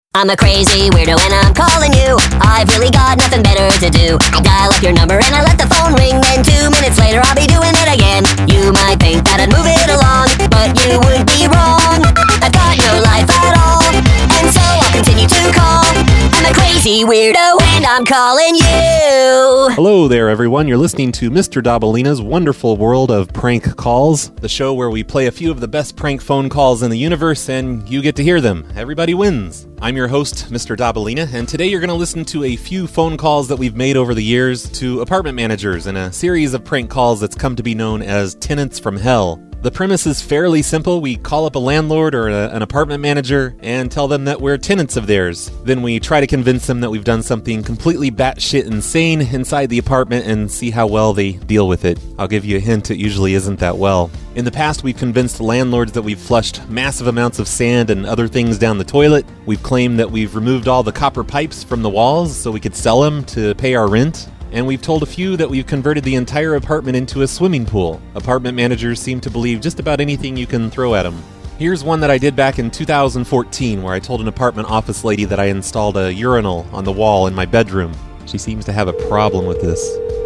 I'm a crazy weirdo and I'm calling you. I've really got nothing better to do. I dial up your number and I let the phone ring. Then 2 minutes later I'll be doing it again. You might think that I'd move it along, but you would be wrong. I've got no life at all, and so I'll continue to call. I'm a crazy weirdo and I'm calling you. Hello there, everyone. You're listening to Mr. Dabalina's Wonderful World of Prank Calls, the show where we play a few of the best prank phone calls in the universe, and you get to hear them. Everybody wins. I'm your host, Mr. Dabalina, and today you're going to listen to a few phone calls that we've made over the years to apartment managers in a series of prank calls that's come to be known as Tenants from Hell. The premise is fairly simple. We call up a landlord or an apartment manager and tell them that we're tenants of theirs. Then we try to convince them that we've done something completely batshit insane inside the apartment and see how well they deal with it. I'll give you a hint, it usually isn't that well. In the past, we've convinced landlords that we've flushed massive amounts of sand and other things down the toilet. We've claimed that we've removed all the copper pipes from the walls so we could sell them to pay our rent. And we've told a few that we've converted the entire apartment into a swimming pool. Apartment managers seem to believe just about anything you can throw at them. Here's one that I did back in 2014, where I told an apartment office lady that I installed a urinal on the wall in my bedroom. She seems to have a problem with this.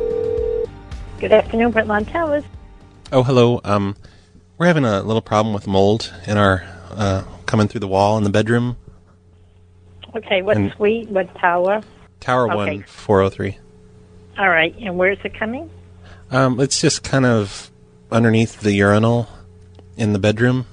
Good afternoon, Brentlawn Towers. Oh, hello. We're having a little problem with mold in our coming through the wall in the bedroom. Okay, what suite, what tower? Tower Okay. 1, 403. All right, and where's it coming? It's just kind of underneath the urinal in the bedroom.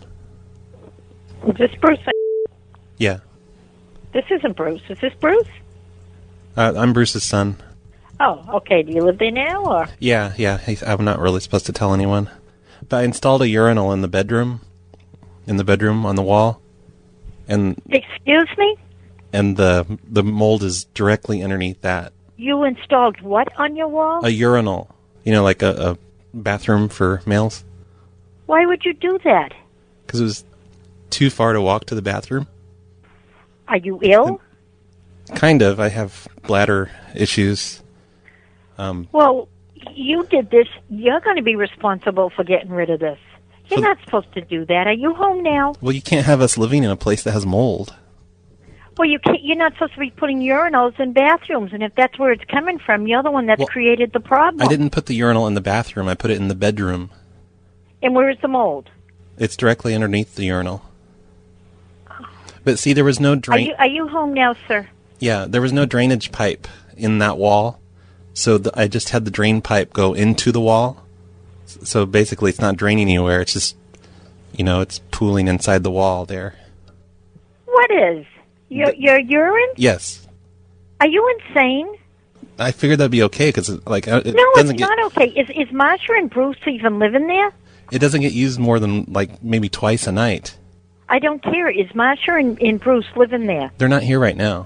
Is this Bruce? Yeah. This isn't Bruce. Is this Bruce? I'm Bruce's son. Oh, okay. Do you live there now, or? Yeah. I'm not really supposed to tell anyone. But I installed a urinal in the bedroom on the wall. And Excuse me? And the mold is directly underneath that. You installed what on your wall? A urinal. You know, like a bathroom for males. Why would you do that? Because it was too far to walk to the bathroom. Are you ill? Kind of. I have bladder issues. Well, you did this. You're going to be responsible for getting rid of this. You're not supposed to do that. Are you home now? Well, you can't have us living in a place that has mold. Well, you can't. You're not supposed to be putting urinals in bathrooms, and if that's where it's coming from, you're the one that's created the problem. I didn't put the urinal in the bathroom. I put it in the bedroom. And where is the mold? It's directly underneath the urinal. But see, there was no drain. Are you home now, sir? Yeah, there was no drainage pipe in that wall, so I just had the drain pipe go into the wall. So basically, it's not draining anywhere. It's just, it's pooling inside the wall there. What is? Your urine? Yes. Are you insane? I figured that'd be okay because it No, doesn't it's not okay. Is Marsha and Bruce even living there? It doesn't get used more than maybe twice a night. I don't care. Is Marsha and Bruce living there? They're not here right now.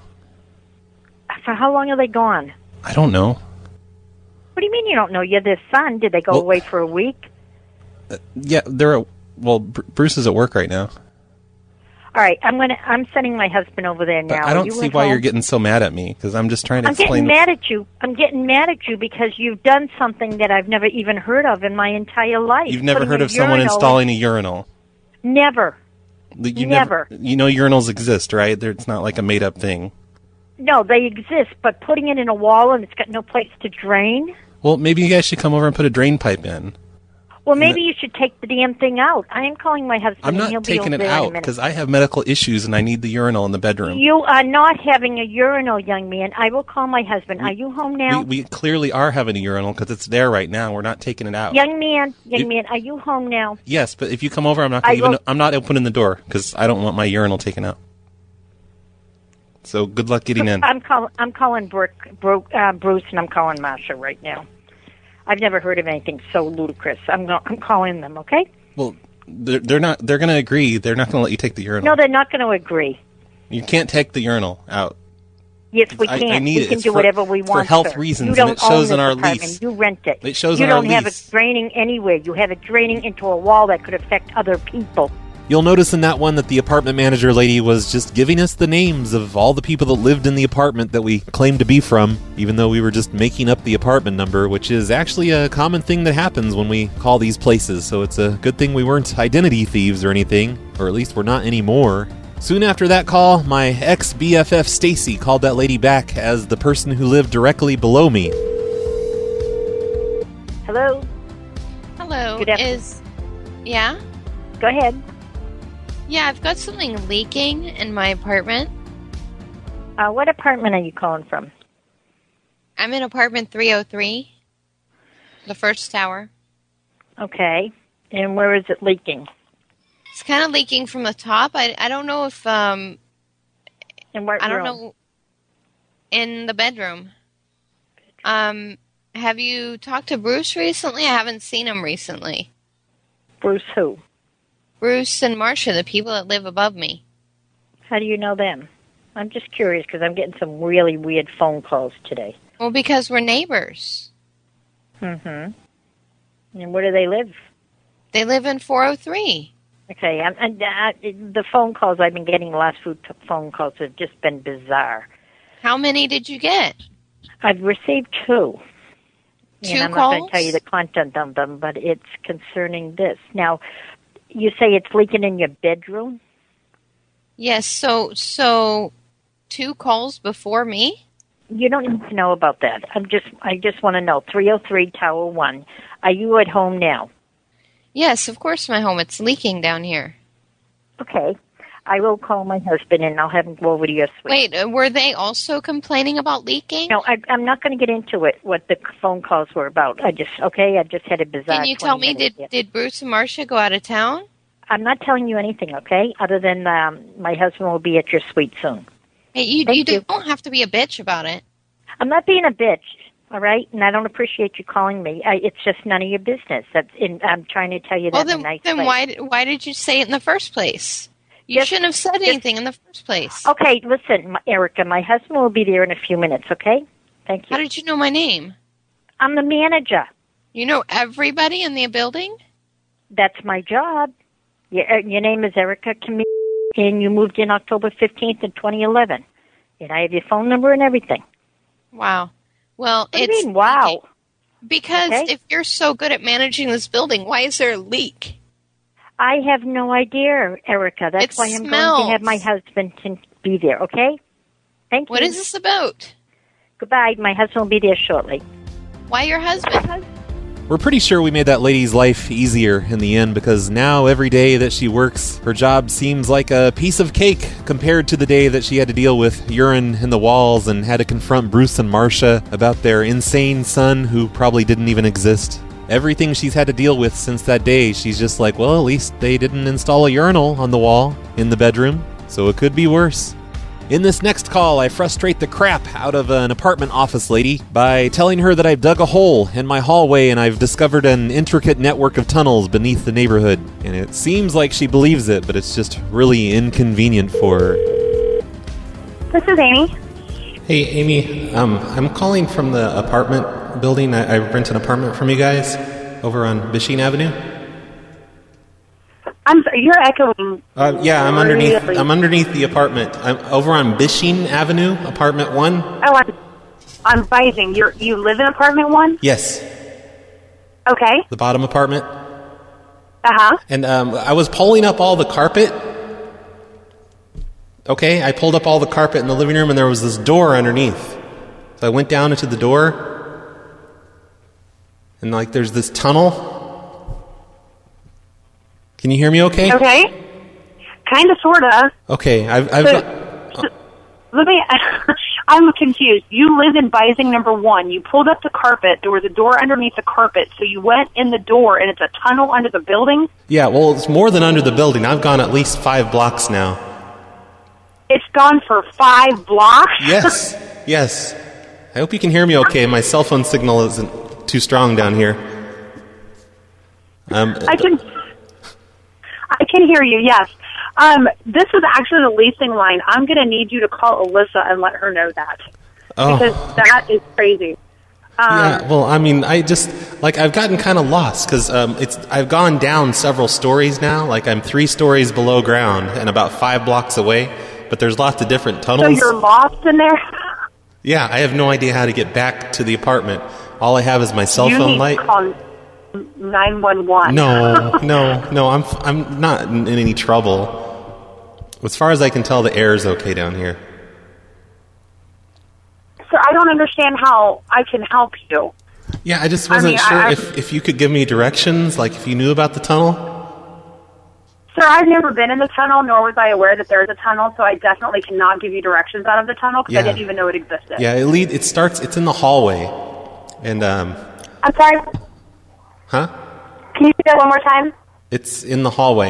For how long are they gone? I don't know. What do you mean you don't know? You're their son. Did they go away for a week? Yeah, Bruce is at work right now. All right, I'm sending my husband over there now. But I don't see why you're getting so mad at me, because I'm just trying to explain. I'm getting mad at you because you've done something that I've never even heard of in my entire life. You've never heard of someone installing a urinal? Never. Never. You know urinals exist, right? It's not like a made-up thing. No, they exist, but putting it in a wall and it's got no place to drain? Well, maybe you guys should come over and put a drain pipe in. Well, maybe you should take the damn thing out. I am calling my husband. I'm not taking it out because I have medical issues and I need the urinal in the bedroom. You are not having a urinal, young man. I will call my husband. Are you home now? We clearly are having a urinal because it's there right now. We're not taking it out. Young man, are you home now? Yes, but if you come over, I'm not opening the door because I don't want my urinal taken out. So good luck getting in. I'm calling Bruce, and I'm calling Marsha right now. I've never heard of anything so ludicrous. I'm calling them, okay? Well, they're not. They're going to agree. They're not going to let you take the urinal. No, they're not going to agree. You can't take the urinal out. Yes, we can. I need we it. can it's do for, whatever we want. For health sir. reasons, you don't and it shows own in our apartment. lease. You rent it. It shows in our lease. You don't have it draining anywhere. You have it draining into a wall that could affect other people. You'll notice in that one that the apartment manager lady was just giving us the names of all the people that lived in the apartment that we claimed to be from, even though we were just making up the apartment number, which is actually a common thing that happens when we call these places, so it's a good thing we weren't identity thieves or anything, or at least we're not anymore. Soon after that call, my ex-BFF Stacy called that lady back as the person who lived directly below me. Hello? Hello. Good afternoon. Yeah? Go ahead. Yeah, I've got something leaking in my apartment. What apartment are you calling from? I'm in apartment 303, the first tower. Okay. And where is it leaking? It's kind of leaking from the top. I don't know if In what I don't room? know. In the bedroom. Have you talked to Bruce recently? I haven't seen him recently. Bruce who? Bruce and Marcia, the people that live above me. How do you know them? I'm just curious because I'm getting some really weird phone calls today. Well, because we're neighbors. Mm-hmm. And where do they live? They live in 403. Okay, the phone calls I've been getting, the last few phone calls have just been bizarre. How many did you get? I've received 2. Two and I'm calls? not going to tell you the content of them, but it's concerning this. Now, you say it's leaking in your bedroom? Yes, so 2 calls before me? You don't need to know about that. I just want to know. 303 Tower 1. Are you at home now? Yes, of course my home. It's leaking down here. Okay. I will call my husband and I'll have him go over to your suite. Wait, were they also complaining about leaking? No, I'm not going to get into it, what the phone calls were about. I just had a bizarre. Can you tell 20 me, minutes here. did Bruce and Marcia go out of town? I'm not telling you anything, okay? Other than my husband will be at your suite soon. Hey, you Thank you. don't have to be a bitch about it. I'm not being a bitch, all right? And I don't appreciate you calling me. It's just none of your business. I'm trying to tell you that in a nice then way. why did you say it in the first place? You shouldn't have said anything in the first place. Okay, listen, Erica, my husband will be there in a few minutes, okay? Thank you. How did you know my name? I'm the manager. You know everybody in the building? That's my job. Your name is Erica Camille, and you moved in October 15th in 2011. And I have your phone number and everything. Wow. Well, What do you mean, wow? Because Okay. if you're so good at managing this building, why is there a leak? I have no idea, Erica. That's It why I'm smells. going to have my husband to be there, okay? Thank you. What is this about? Goodbye. My husband will be there shortly. Why your husband? We're pretty sure we made that lady's life easier in the end because now every day that she works, her job seems like a piece of cake compared to the day that she had to deal with urine in the walls and had to confront Bruce and Marcia about their insane son who probably didn't even exist. Everything she's had to deal with since that day, she's just like, well, at least they didn't install a urinal on the wall in the bedroom, so it could be worse. In this next call, I frustrate the crap out of an apartment office lady by telling her that I've dug a hole in my hallway and I've discovered an intricate network of tunnels beneath the neighborhood. And it seems like she believes it, but it's just really inconvenient for her. This is Amy. Hey, Amy, I'm calling from the apartment building. I rent an apartment from you guys over on Bisheen Avenue. I'm sorry, you're echoing. Yeah, I'm really. underneath the apartment. I'm over on Bisheen Avenue, apartment 1. Oh, I'm Bising. You live in apartment 1? Yes, Okay. the bottom apartment. Uh-huh. And I was pulling up all the carpet. Okay, I pulled up all the carpet in the living room, and there was this door underneath. So I went down into the door, and like there's this tunnel. Can you hear me okay? Okay. Kind of, sort of. Okay, I've got... Let me... I'm confused. You live in Bising number 1. You pulled up the carpet. There was a door underneath the carpet, so you went in the door, and it's a tunnel under the building? Yeah, well, it's more than under the building. I've gone at least 5 blocks now. It's gone for 5 blocks? Yes, yes. I hope you can hear me okay. My cell phone signal isn't too strong down here. I can hear you, yes. This is actually the leasing line. I'm going to need you to call Alyssa and let her know that. Oh. Because that is crazy. Yeah, well, I mean, I just, like, I've gotten kind of lost, because I've gone down several stories now. Like, I'm 3 stories below ground and about 5 blocks away, but there's lots of different tunnels. So you're lost in there? Yeah, I have no idea how to get back to the apartment. All I have is my cell You phone need light. to call 911. No, I'm not in any trouble. As far as I can tell, the air is okay down here. Sir, I don't understand how I can help you. Yeah, I just wasn't sure if you could give me directions, like if you knew about the tunnel. Sir, I've never been in the tunnel, nor was I aware that there's a tunnel, so I definitely cannot give you directions out of the tunnel because I didn't even know it existed. Yeah, it's in the hallway. And, I'm sorry? Huh? Can you say that one more time? It's in the hallway.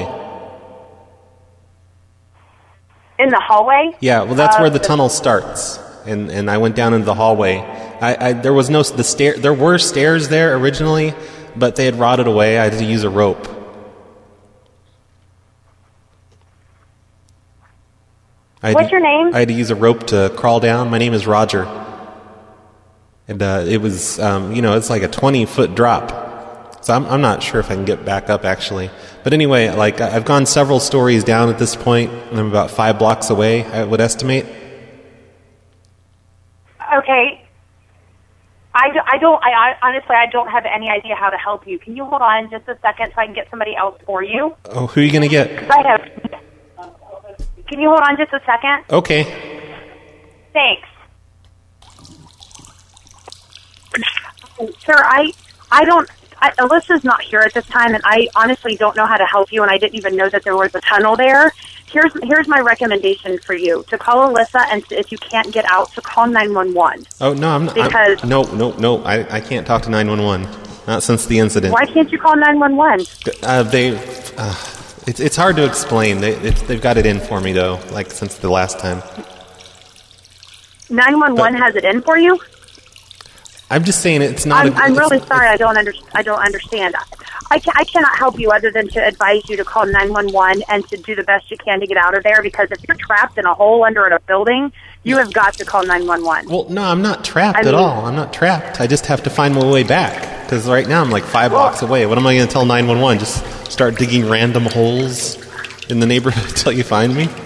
In the hallway? Yeah, well, that's where the tunnel starts. And I went down into the hallway. There were stairs there originally, but they had rotted away. I had to use a rope. What's your name? I had to use a rope to crawl down. My name is Roger. And it was, it's like a 20-foot drop. So I'm not sure if I can get back up, actually. But anyway, like, I've gone several stories down at this point, and I'm about 5 blocks away, I would estimate. Okay. I honestly, I don't have any idea how to help you. Can you hold on just a second so I can get somebody else for you? Oh, who are you going to get? Can you hold on just a second? Okay. Thanks. Sir, Alyssa's not here at this time, and I honestly don't know how to help you, and I didn't even know that there was a tunnel there. Here's my recommendation for you, to call Alyssa, and if you can't get out, to call 911. Oh, no, I'm not. Because No, I can't talk to 911. Not since the incident. Why can't you call 911? It's hard to explain. They've got it in for me, though, like, since the last time. 911 has it in for you? I'm just saying it's not. I'm really sorry. I don't understand. I cannot help you other than to advise you to call 911 and to do the best you can to get out of there. Because if you're trapped in a hole under a building, you have got to call 911. Well, no, I'm not trapped at all. I'm not trapped. I just have to find my way back. Because right now I'm like 5 blocks away. What am I going to tell 911? Just start digging random holes in the neighborhood until you find me?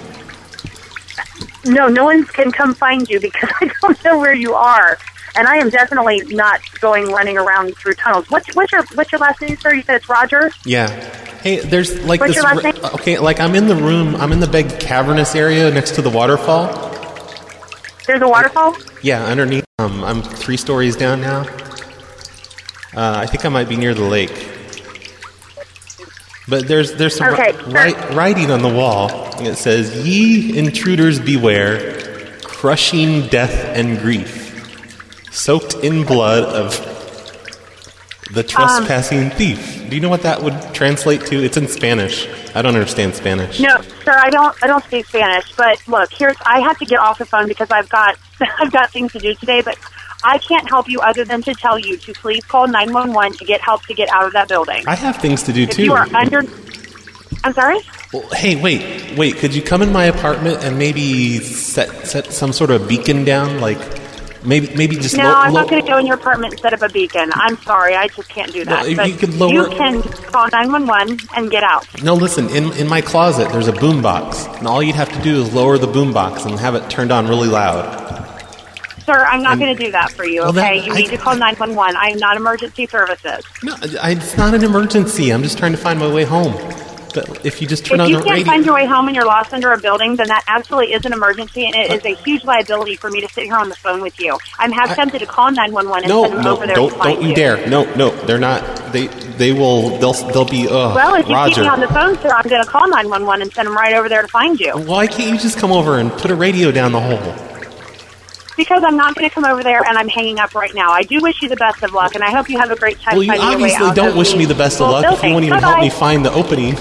No one can come find you because I don't know where you are. And I am definitely not running around through tunnels. What's your last name, sir? You said it's Roger? Yeah. Hey, there's like what's this. Your last name? Okay, like I'm in the room. I'm in the big cavernous area next to the waterfall. There's a waterfall? Yeah, underneath. I'm 3 stories down now. I think I might be near the lake. But there's some writing on the wall. And it says, "Ye intruders beware, crushing death and grief, soaked in blood of the trespassing thief." Do you know what that would translate to? It's in Spanish. I don't understand Spanish. No, sir, I don't speak Spanish. But look, I have to get off the phone because I've got things to do today. But I can't help you other than to tell you to please call 911 to get help to get out of that building. I have things to do too. If you are under, I'm sorry. Well, hey, wait! Could you come in my apartment and maybe set some sort of beacon down, like? Maybe just no, I'm not going to go in your apartment and set up a beacon. I'm sorry, I just can't do that. Well, but you can call 911 and get out. No, listen, in my closet there's a boombox, and all you'd have to do is lower the boombox and have it turned on really loud. Sir, I'm not going to do that for you, okay? You need to call 911. I am not emergency services. No, it's not an emergency. I'm just trying to find my way home. But if you just turn on the radio... If you can't find your way home and you're lost under a building, then that absolutely is an emergency, and it is a huge liability for me to sit here on the phone with you. I'm tempted to call 911 and send them over there to find you. Don't you dare. No, they're not. They'll be, well, if you Roger. keep me on the phone, sir, I'm going to call 911 and send them right over there to find you. Why can't you just come over and put a radio down the hole? Because I'm not going to come over there, and I'm hanging up right now. I do wish you the best of luck, and I hope you have a great time finding your way out. Well, you obviously don't wish me the best of luck if you won't even help me find the opening.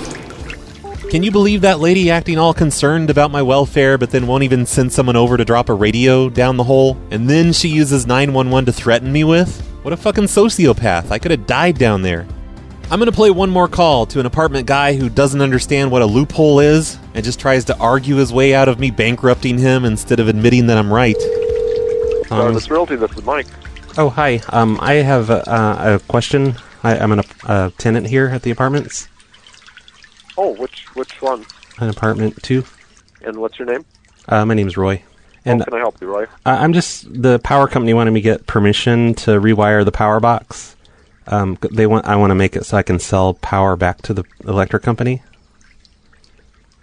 Can you believe that lady acting all concerned about my welfare, but then won't even send someone over to drop a radio down the hole? And then she uses 911 to threaten me with? What a fucking sociopath. I could have died down there. I'm going to play one more call to an apartment guy who doesn't understand what a loophole is and just tries to argue his way out of me bankrupting him instead of admitting that I'm right. This Realty, this is Mike. Oh, hi. I have a question. I'm a tenant here at the apartments. Oh, which one? An apartment 2. And what's your name? My name's Roy. And how can I help you, Roy? the power company wanted me to get permission to rewire the power box. I want to make it so I can sell power back to the electric company.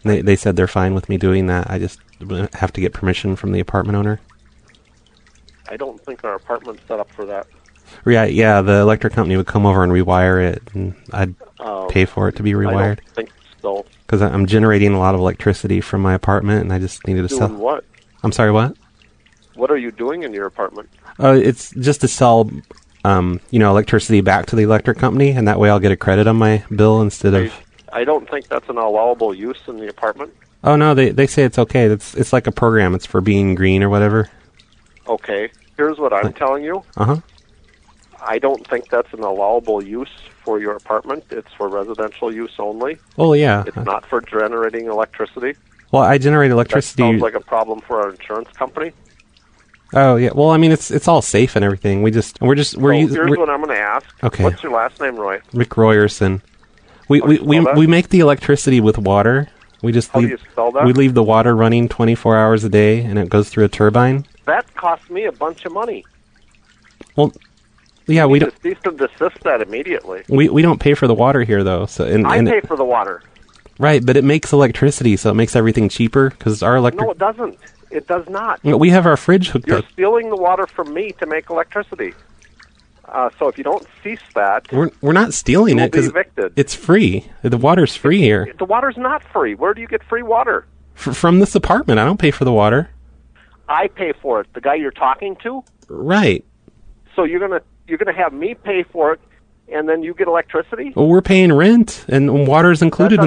They said they're fine with me doing that. I just have to get permission from the apartment owner. I don't think our apartment's set up for that. Yeah, the electric company would come over and rewire it, and I'd pay for it to be rewired. I don't think so. Because I'm generating a lot of electricity from my apartment, and I just needed to sell. Doing what? I'm sorry, what? What are you doing in your apartment? It's just to sell, electricity back to the electric company, and that way I'll get a credit on my bill instead of... I don't think that's an allowable use in the apartment. Oh, no, they say it's okay. It's like a program. It's for being green or whatever. Okay, here's what I'm telling you. Uh-huh. I don't think that's an allowable use for your apartment. It's for residential use only. Oh, yeah. It's not for generating electricity. Well, I generate electricity... That sounds like a problem for our insurance company. Oh, yeah. Well, I mean, it's all safe and everything. Here's what I'm going to ask. Okay. What's your last name, Roy? Rick Royerson. We make the electricity with water. We just How do you spell that? We leave the water running 24 hours a day, and it goes through a turbine. That cost me a bunch of money. Well, yeah, we don't. Cease and desist that immediately. We don't pay for the water here, though. So I pay for the water. Right, but it makes electricity, so it makes everything cheaper because our electric. No, it doesn't. It does not. We have our fridge hooked You're up. stealing the water from me to make electricity. So if you don't cease that, we're not stealing it because it's free. The water's free here. The water's not free. Where do you get free water? From this apartment. I don't pay for the water. I pay for it. The guy you're talking to. Right. So you're gonna have me pay for it, and then you get electricity. Well, we're paying rent, and water's included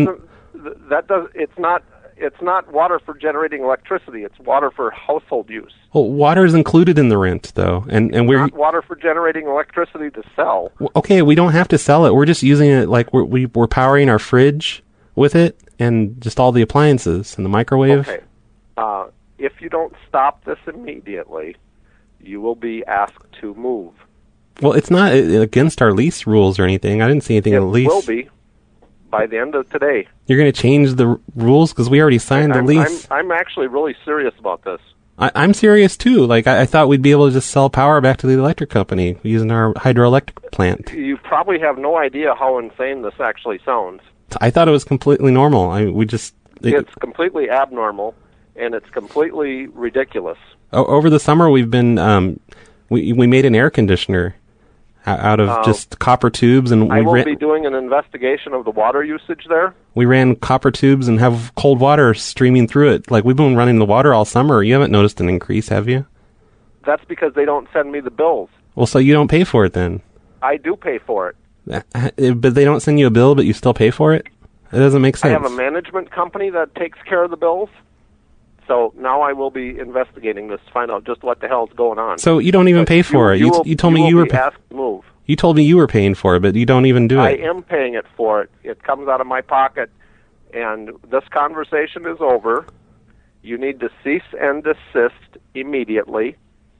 It's not water for generating electricity. It's water for household use. Well, water is included in the rent, though, and we're not water for generating electricity to sell. Okay, we don't have to sell it. We're just using it like we're powering our fridge with it, and just all the appliances and the microwave. Okay. If you don't stop this immediately, you will be asked to move. Well, it's not against our lease rules or anything. I didn't see anything in the lease. It will be by the end of today. You're going to change the rules because we already signed the lease. I'm actually really serious about this. I'm serious too. Like I thought we'd be able to just sell power back to the electric company using our hydroelectric plant. You probably have no idea how insane this actually sounds. I thought it was completely normal. It's completely abnormal, and it's completely ridiculous. Over the summer, we've been we made an air conditioner out of just copper tubes, and I will be doing an investigation of the water usage there. We ran copper tubes and have cold water streaming through it. Like, we've been running the water all summer. You haven't noticed an increase, have you? That's because they don't send me the bills. Well, so you don't pay for it then? I do pay for it. But they don't send you a bill, but you still pay for it? It doesn't make sense. I have a management company that takes care of the bills. So now I will be investigating this to find out just what the hell is going on. So you don't even pay for it. You told me you were asked to move. You told me you were paying for it, but you don't even do it. I am paying it for it. It comes out of my pocket, and this conversation is over. You need to cease and desist immediately,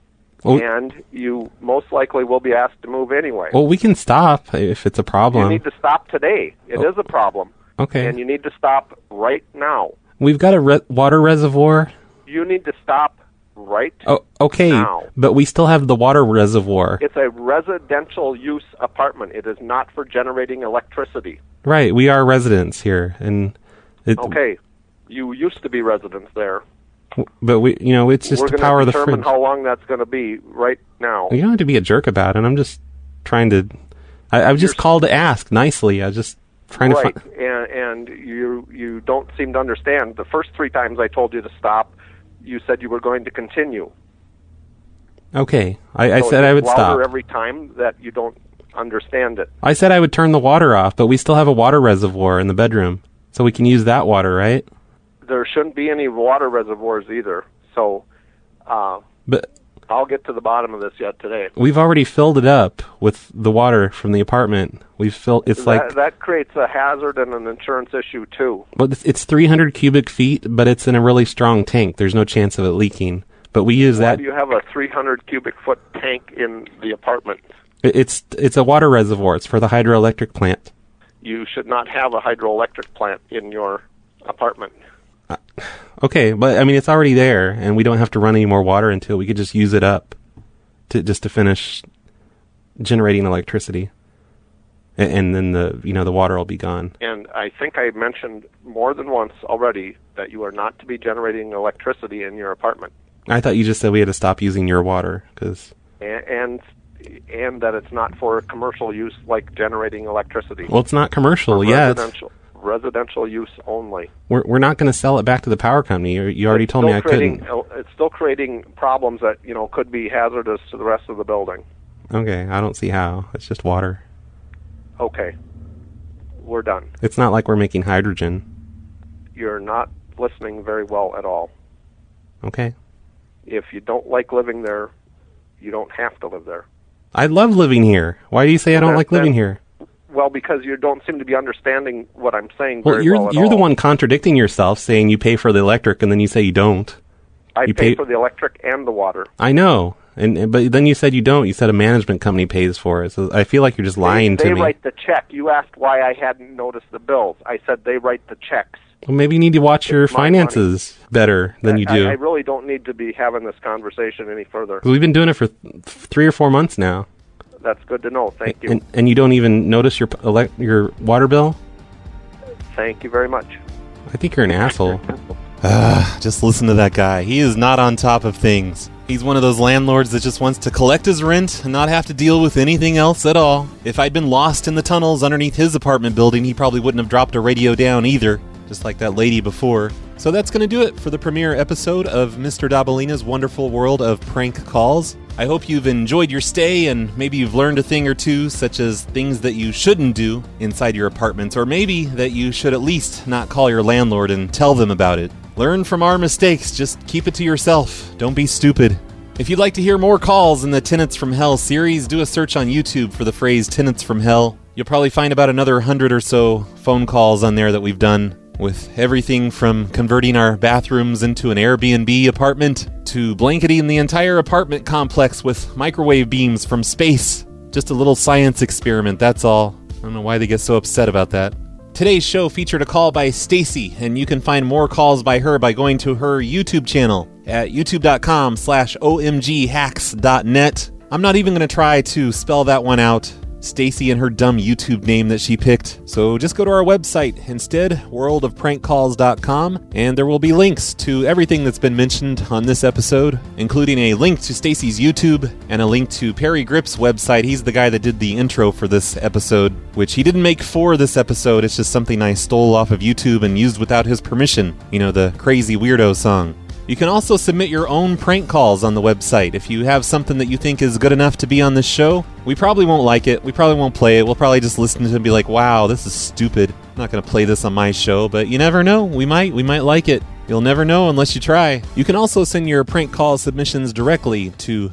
and you most likely will be asked to move anyway. Well, we can stop if it's a problem. You need to stop today. It is a problem. Okay. And you need to stop right now. We've got a water reservoir. You need to stop right okay, now. But we still have the water reservoir. It's a residential use apartment. It is not for generating electricity. Right, we are residents here, and okay, you used to be residents there. But it's just to power the fridge. We're going to determine how long that's going to be right now. You don't have to be a jerk about it. I'm just trying to. I've just called to ask nicely. I was just trying to find. And you don't seem to understand. The first 3 times I told you to stop, you said you were going to continue. Okay, I said I would stop. Every time that you don't understand it. I said I would turn the water off, but we still have a water reservoir in the bedroom, so we can use that water, right? There shouldn't be any water reservoirs either. So, but I'll get to the bottom of this yet today. We've already filled it up with the water from the apartment. We've filled. That creates a hazard and an insurance issue too. Well, it's 300 cubic feet, but it's in a really strong tank. There's no chance of it leaking. But we use that. Why do you have a 300 cubic foot tank in the apartment? It's a water reservoir. It's for the hydroelectric plant. You should not have a hydroelectric plant in your apartment. Okay, but I mean it's already there, and we don't have to run any more water into it. We could just use it up to finish generating electricity. And then the water will be gone. And I think I mentioned more than once already that you are not to be generating electricity in your apartment. I thought you just said we had to stop using your water, because... And that it's not for commercial use like generating electricity. Well, it's not commercial yet. Residential use only. We're not going to sell it back to the power company. You already told me I couldn't. It's still creating problems that could be hazardous to the rest of the building. Okay, I don't see how. It's just water. Okay, we're done. It's not like we're making hydrogen. You're not listening very well at all. Okay. If you don't like living there, you don't have to live there. I love living here. Why do you say I don't like living here? Well, because you don't seem to be understanding what I'm saying well, very well at you're all. The one contradicting yourself, saying you pay for the electric, and then you say you don't. I pay for the electric and the water. I know, but then you said you don't. You said a management company pays for it, so I feel like you're just lying to me. They write the check. You asked why I hadn't noticed the bills. I said they write the checks. Well, maybe you need to watch your finances better than you do. I really don't need to be having this conversation any further. We've been doing it for 3 or 4 months now. That's good to know. Thank you. And you don't even notice your water bill? Thank you very much. I think you're an asshole. Just listen to that guy. He is not on top of things. He's one of those landlords that just wants to collect his rent and not have to deal with anything else at all. If I'd been lost in the tunnels underneath his apartment building, he probably wouldn't have dropped a radio down either, just like that lady before. So that's going to do it for the premiere episode of Mr. Dabalina's Wonderful World of Prank Calls. I hope you've enjoyed your stay and maybe you've learned a thing or two, such as things that you shouldn't do inside your apartments, or maybe that you should at least not call your landlord and tell them about it. Learn from our mistakes, just keep it to yourself. Don't be stupid. If you'd like to hear more calls in the Tenants from Hell series, do a search on YouTube for the phrase Tenants from Hell. You'll probably find about another 100 or so phone calls on there that we've done, with everything from converting our bathrooms into an Airbnb apartment to blanketing the entire apartment complex with microwave beams from space. Just a little science experiment, that's all. I don't know why they get so upset about that. Today's show featured a call by Stacy, and you can find more calls by her by going to her YouTube channel at youtube.com/omghacks.net. I'm not even going to try to spell that one out. Stacy and her dumb YouTube name that she picked. So just go to our website instead, worldofprankcalls.com, and there will be links to everything that's been mentioned on this episode, including a link to Stacy's YouTube and a link to Perry Grip's website. He's the guy that did the intro for this episode, which he didn't make for this episode. It's just something I stole off of YouTube and used without his permission. You know, the Crazy Weirdo song. You can also submit your own prank calls on the website. If you have something that you think is good enough to be on this show, we probably won't like it. We probably won't play it. We'll probably just listen to it and be like, wow, this is stupid. I'm not going to play this on my show, but you never know. We might like it. You'll never know unless you try. You can also send your prank call submissions directly to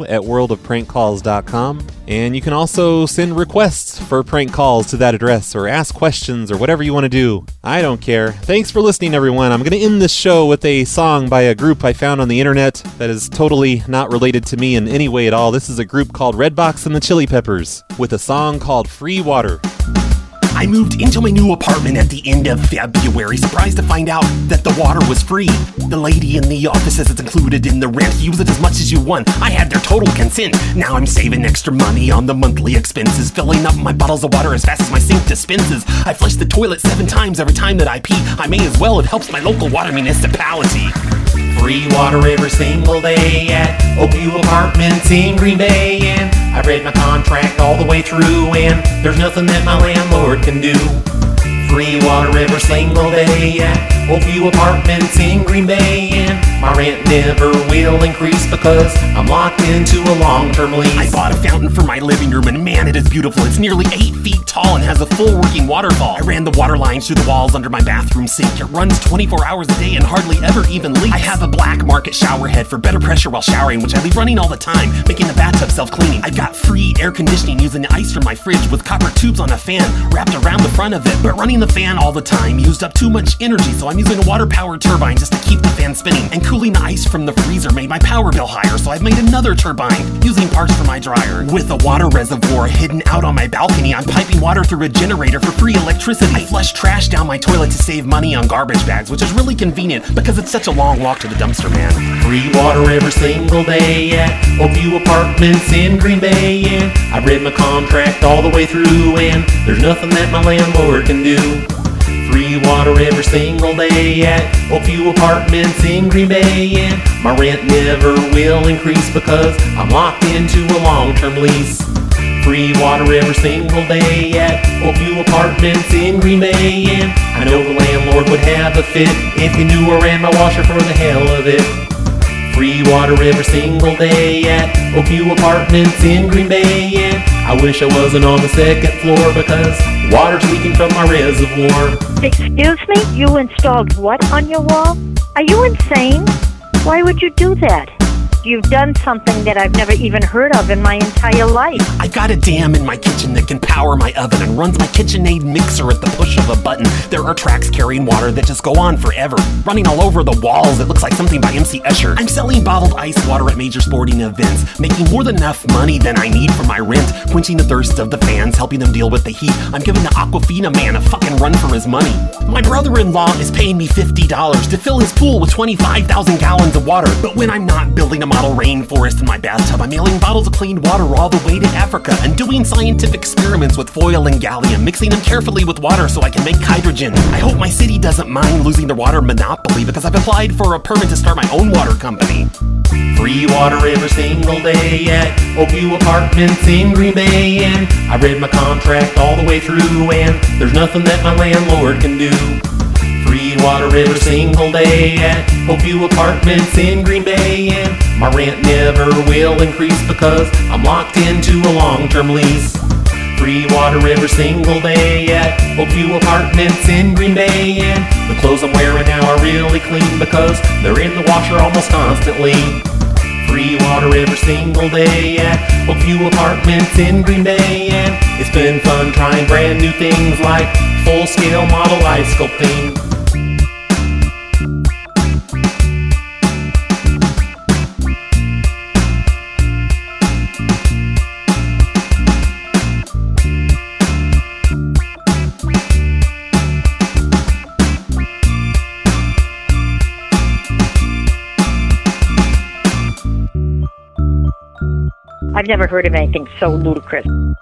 show@worldofprankcalls.com. And you can also send requests for prank calls to that address, or ask questions, or whatever you want to do. I don't care. Thanks for listening, everyone. I'm going to end this show with a song by a group I found on the internet that is totally not related to me in any way at all. This is a group called Redbox and the Chili Peppers with a song called Free Water. I moved into my new apartment at the end of February, surprised to find out that the water was free. The lady in the office says it's included in the rent. Use it as much as you want. I had their total consent. Now I'm saving extra money on the monthly expenses, filling up my bottles of water as fast as my sink dispenses. I flush the toilet 7 times every time that I pee. I may as well. It helps my local water municipality. Free water every single day at Oakview Apartments in Green Bay, and I read my contract all the way through, and there's nothing that my landlord can do. Free water every single day at Oakview Apartments in Green Bay, and my rent never will increase because I'm locked into a long-term lease. I bought a fountain for my living room, and man, it is beautiful. It's nearly 8 feet tall and has a full working waterfall. I ran the water lines through the walls under my bathroom sink. It runs 24 hours a day and hardly ever even leaks. I have a black market shower head for better pressure while showering, which I leave running all the time, making the bathtub self-cleaning. I've got free air conditioning using the ice from my fridge with copper tubes on a fan wrapped around the front of it, but running the fan all the time used up too much energy, so I'm using a water-powered turbine just to keep the fan spinning. And cooling the ice from the freezer made my power bill higher, so I've made another turbine using parts from my dryer. With a water reservoir hidden out on my balcony, I'm piping water through a generator for free electricity. I flush trash down my toilet to save money on garbage bags, which is really convenient because it's such a long walk to the dumpster, man. Free water every single day at Oakview Apartments in Green Bay, and I read my contract all the way through, and there's nothing that my landlord can do. Free water every single day at Oakview Apartments in Green Bay, and my rent never will increase because I'm locked into a long-term lease. Free water every single day at Oakview Apartments in Green Bay, and I know the landlord would have a fit if he knew I ran my washer for the hell of it. Free water every single day at Oakview Apartments in Green Bay, and I wish I wasn't on the second floor because water's leaking from my reservoir. Excuse me? You installed what on your wall? Are you insane? Why would you do that? You've done something that I've never even heard of in my entire life. I've got a dam in my kitchen that can power my oven and runs my KitchenAid mixer at the push of a button. There are tracks carrying water that just go on forever, running all over the walls. It looks like something by MC Escher. I'm selling bottled ice water at major sporting events, making more than enough money than I need for my rent, quenching the thirst of the fans, helping them deal with the heat. I'm giving the Aquafina man a fucking run for his money. My brother-in-law is paying me $50 to fill his pool with 25,000 gallons of water, but when I'm not building a model rainforest in my bathtub, I'm mailing bottles of clean water all the way to Africa and doing scientific experiments with foil and gallium, mixing them carefully with water so I can make hydrogen. I hope my city doesn't mind losing their water monopoly because I've applied for a permit to start my own water company. Free water every single day at Oakview Apartments in Green Bay, and I read my contract all the way through, and there's nothing that my landlord can do. Free water every single day at Oakview Apartments in Green Bay, and my rent never will increase because I'm locked into a long-term lease. Free water every single day at Oakview Apartments in Green Bay, and the clothes I'm wearing now are really clean because they're in the washer almost constantly. Free water every single day at Oakview Apartments in Green Bay, and it's been fun trying brand new things like full-scale model ice sculpting. I've never heard of anything so ludicrous.